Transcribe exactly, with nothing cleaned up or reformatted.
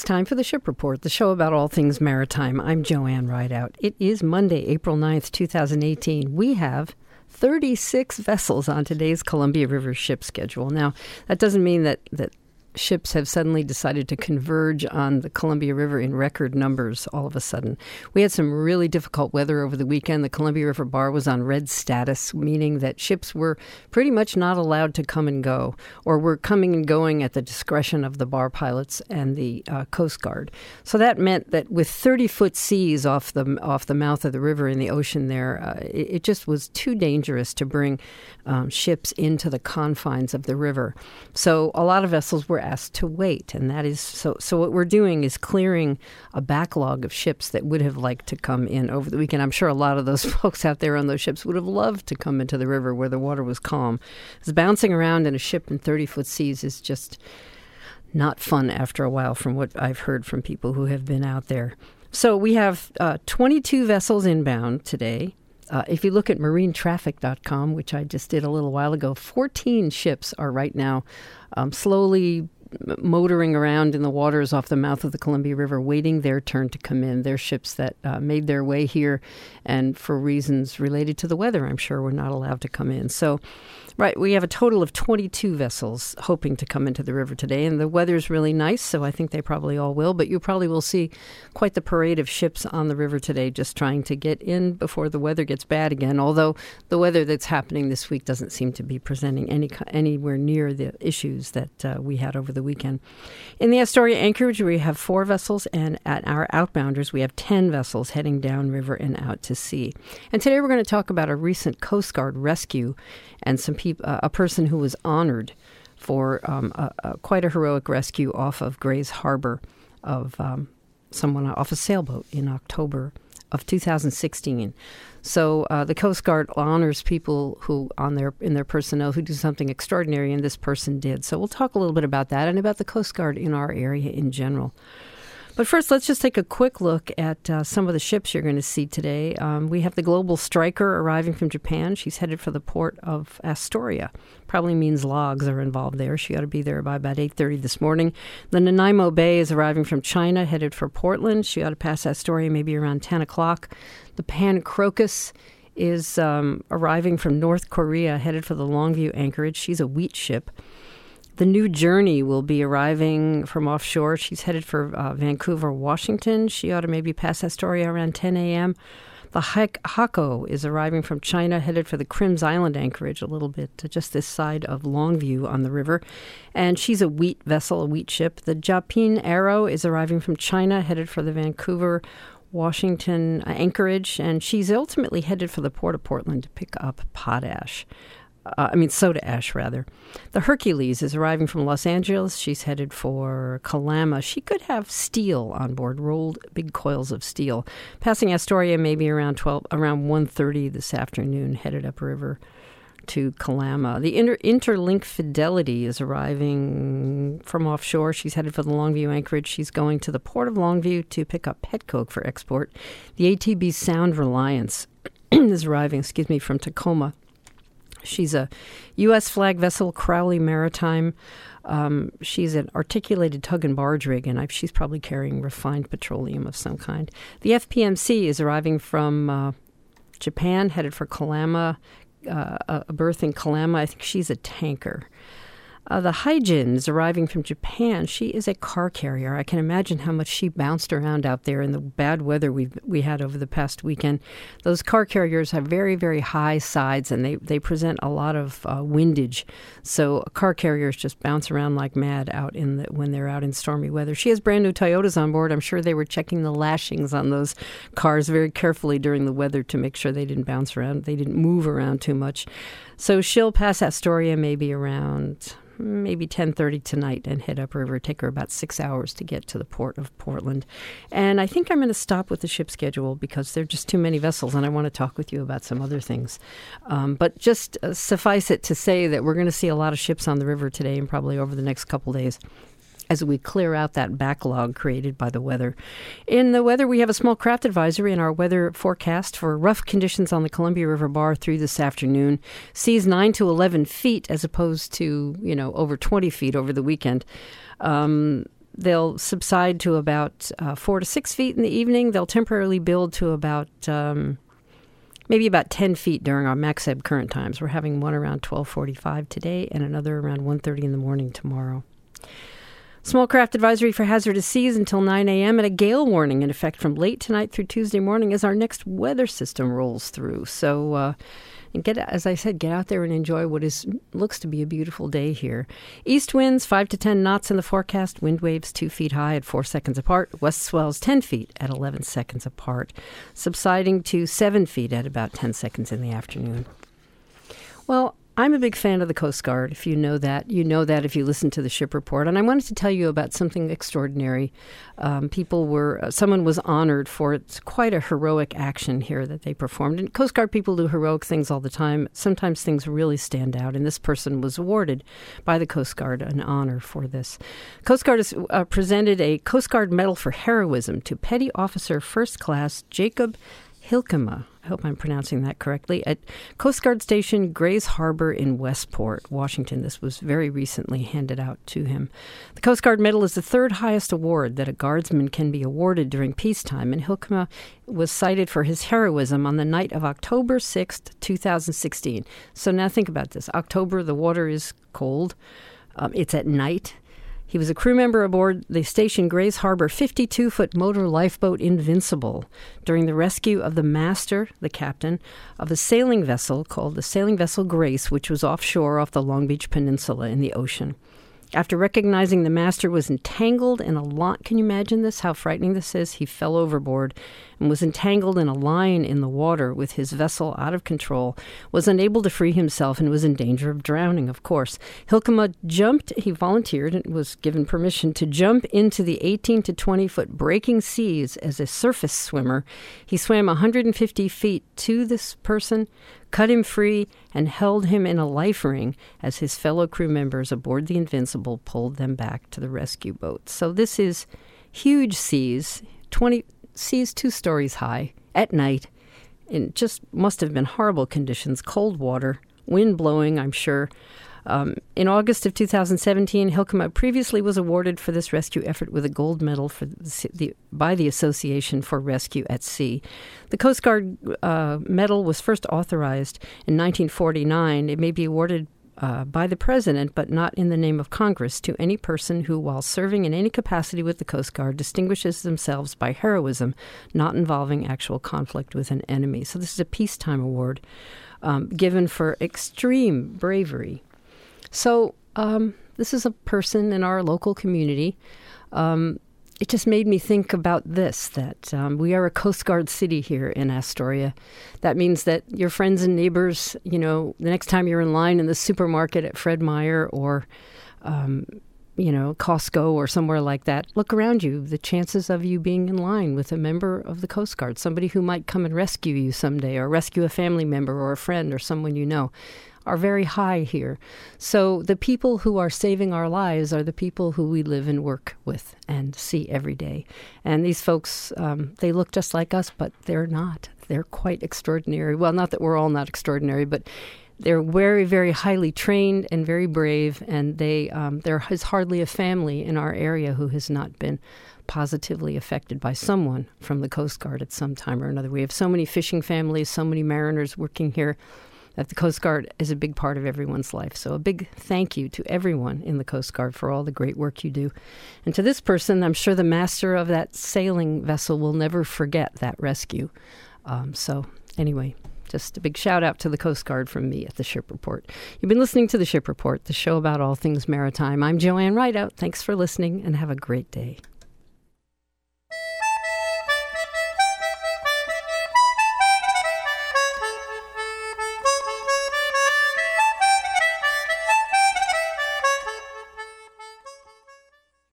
It's time for the Ship Report, the show about all things maritime. I'm Joanne Rideout. It is Monday, April ninth, twenty eighteen. We have thirty-six vessels on today's Columbia River ship schedule. Now, that doesn't mean that, that ships have suddenly decided to converge on the Columbia River in record numbers all of a sudden. We had some really difficult weather over the weekend. The Columbia River Bar was on red status, meaning that ships were pretty much not allowed to come and go, or were coming and going at the discretion of the bar pilots and the uh, Coast Guard. So that meant that with thirty-foot seas off the off the mouth of the river in the ocean there, uh, it, it just was too dangerous to bring um, ships into the confines of the river. So a lot of vessels were asked to wait, and that is so. So what we're doing is clearing a backlog of ships that would have liked to come in over the weekend. I'm sure a lot of those folks out there on those ships would have loved to come into the river where the water was calm. Because bouncing around in a ship in thirty-foot seas is just not fun after a while, from what I've heard from people who have been out there. So we have uh, twenty-two vessels inbound today. Uh, if you look at marine traffic dot com, which I just did a little while ago, fourteen ships are right now um, slowly motoring around in the waters off the mouth of the Columbia River, waiting their turn to come in. They're ships that uh, made their way here, and for reasons related to the weather, I'm sure, were not allowed to come in. So, right, we have a total of twenty-two vessels hoping to come into the river today, and the weather's really nice, so I think they probably all will. But you probably will see quite the parade of ships on the river today, just trying to get in before the weather gets bad again, although the weather that's happening this week doesn't seem to be presenting any anywhere near the issues that uh, we had over the weekend. In the Astoria Anchorage, we have four vessels, and at our outbounders, we have ten vessels heading downriver and out to sea. And today we're going to talk about a recent Coast Guard rescue and some people, uh, a person who was honored for um, a, a, quite a heroic rescue off of Grays Harbor of um, someone off a sailboat in October of two thousand sixteen. So uh, the Coast Guard honors people who, on their in their personnel, who do something extraordinary, and this person did. So we'll talk a little bit about that and about the Coast Guard in our area in general. But first, let's just take a quick look at uh, some of the ships you're going to see today. Um, we have the Global Striker arriving from Japan. She's headed for the port of Astoria. Probably means logs are involved there. She ought to be there by about eight thirty this morning. The Nanaimo Bay is arriving from China, headed for Portland. She ought to pass Astoria maybe around ten o'clock. The Pan Crocus is um, arriving from North Korea, headed for the Longview Anchorage. She's a wheat ship. The New Journey will be arriving from offshore. She's headed for uh, Vancouver, Washington. She ought to maybe pass Astoria around ten a.m. The Hako is arriving from China, headed for the Crims Island Anchorage, a little bit to just this side of Longview on the river. And she's a wheat vessel, a wheat ship. The Japin Arrow is arriving from China, headed for the Vancouver, Washington Anchorage. And she's ultimately headed for the Port of Portland to pick up potash. Uh, I mean, soda ash, rather. The Hercules is arriving from Los Angeles. She's headed for Kalama. She could have steel on board, rolled big coils of steel. Passing Astoria maybe around twelve, around one thirty this afternoon, headed upriver to Kalama. The Inter- Interlink Fidelity is arriving from offshore. She's headed for the Longview Anchorage. She's going to the Port of Longview to pick up pet coke for export. The A T B Sound Reliance is arriving, excuse me, from Tacoma. She's a U S flag vessel, Crowley Maritime. Um, she's an articulated tug and barge rig, and I, she's probably carrying refined petroleum of some kind. The F P M C is arriving from uh, Japan, headed for Kalama, uh, a berth in Kalama. I think she's a tanker. Uh, the Haijin is arriving from Japan. She is a car carrier. I can imagine how much she bounced around out there in the bad weather we we had over the past weekend. Those car carriers have very, very high sides, and they, they present a lot of uh, windage. So car carriers just bounce around like mad out in the, when they're out in stormy weather. She has brand new Toyotas on board. I'm sure they were checking the lashings on those cars very carefully during the weather to make sure they didn't bounce around. They didn't move around too much. So she'll pass Astoria maybe around maybe ten thirty tonight and head upriver. Take her about six hours to get to the port of Portland. And I think I'm going to stop with the ship schedule because there are just too many vessels, and I want to talk with you about some other things. Um, but just uh, suffice it to say that we're going to see a lot of ships on the river today and probably over the next couple days as we clear out that backlog created by the weather. In the weather, we have a small craft advisory in our weather forecast for rough conditions on the Columbia River Bar through this afternoon. Seas nine to eleven feet as opposed to, you know, over twenty feet over the weekend. Um, they'll subside to about uh, four to six feet in the evening. They'll temporarily build to about um, maybe about ten feet during our max ebb current times. We're having one around twelve forty-five today and another around one thirty in the morning tomorrow. Small craft advisory for hazardous seas until nine a.m. and a gale warning in effect from late tonight through Tuesday morning as our next weather system rolls through. So, uh, and get, as I said, get out there and enjoy what is looks to be a beautiful day here. East winds five to ten knots in the forecast. Wind waves two feet high at four seconds apart. West swells ten feet at eleven seconds apart. Subsiding to seven feet at about ten seconds in the afternoon. Well, I'm a big fan of the Coast Guard. If you know that, you know that if you listen to the Ship Report. And I wanted to tell you about something extraordinary. Um, people were, uh, someone was honored for it's quite a heroic action here that they performed. And Coast Guard people do heroic things all the time. Sometimes things really stand out. And this person was awarded by the Coast Guard an honor for this. Coast Guard has uh, presented a Coast Guard Medal for Heroism to Petty Officer First Class Jacob Hilkema. I hope I'm pronouncing that correctly, at Coast Guard Station Grays Harbor in Westport, Washington. This was very recently handed out to him. The Coast Guard Medal is the third highest award that a guardsman can be awarded during peacetime, and Hilkema was cited for his heroism on the night of October sixth, twenty sixteen. So now think about this. October, the water is cold. Um, it's at night. He was a crew member aboard the station Grays Harbor fifty-two-foot motor lifeboat Invincible during the rescue of the master, the captain, of a sailing vessel called the Sailing Vessel Grace, which was offshore off the Long Beach Peninsula in the ocean. After recognizing the master was entangled in a line, can you imagine this, how frightening this is? He fell overboard and was entangled in a line in the water with his vessel out of control, was unable to free himself, and was in danger of drowning, of course. Hilkema jumped, he volunteered and was given permission to jump into the eighteen to twenty-foot breaking seas as a surface swimmer. He swam one hundred fifty feet to this person, cut him free, and held him in a life ring as his fellow crew members aboard the Invincible pulled them back to the rescue boat. So this is huge seas, twenty seas two stories high, at night. It just must have been horrible conditions, cold water, wind blowing, I'm sure. Um, in August of two thousand seventeen, Hilkema previously was awarded for this rescue effort with a gold medal for the, the, by the Association for Rescue at Sea. The Coast Guard uh, medal was first authorized in nineteen forty-nine. It may be awarded uh, by the President, but not in the name of Congress, to any person who, while serving in any capacity with the Coast Guard, distinguishes themselves by heroism, not involving actual conflict with an enemy. So this is a peacetime award um, given for extreme bravery. So um, this is a person in our local community. Um, it just made me think about this, that um, we are a Coast Guard city here in Astoria. That means that your friends and neighbors, you know, the next time you're in line in the supermarket at Fred Meyer or, um, you know, Costco or somewhere like that, look around you. The chances of you being in line with a member of the Coast Guard, somebody who might come and rescue you someday or rescue a family member or a friend or someone you know, are very high here. So the people who are saving our lives are the people who we live and work with and see every day. And these folks, um, they look just like us, but they're not. They're quite extraordinary. Well, not that we're all not extraordinary, but they're very, very highly trained and very brave. And they um, there is hardly a family in our area who has not been positively affected by someone from the Coast Guard at some time or another. We have so many fishing families, so many mariners working here, that the Coast Guard is a big part of everyone's life. So a big thank you to everyone in the Coast Guard for all the great work you do. And to this person, I'm sure the master of that sailing vessel will never forget that rescue. Um, so anyway, just a big shout out to the Coast Guard from me at the Ship Report. You've been listening to the Ship Report, the show about all things maritime. I'm Joanne Rideout. Thanks for listening and have a great day.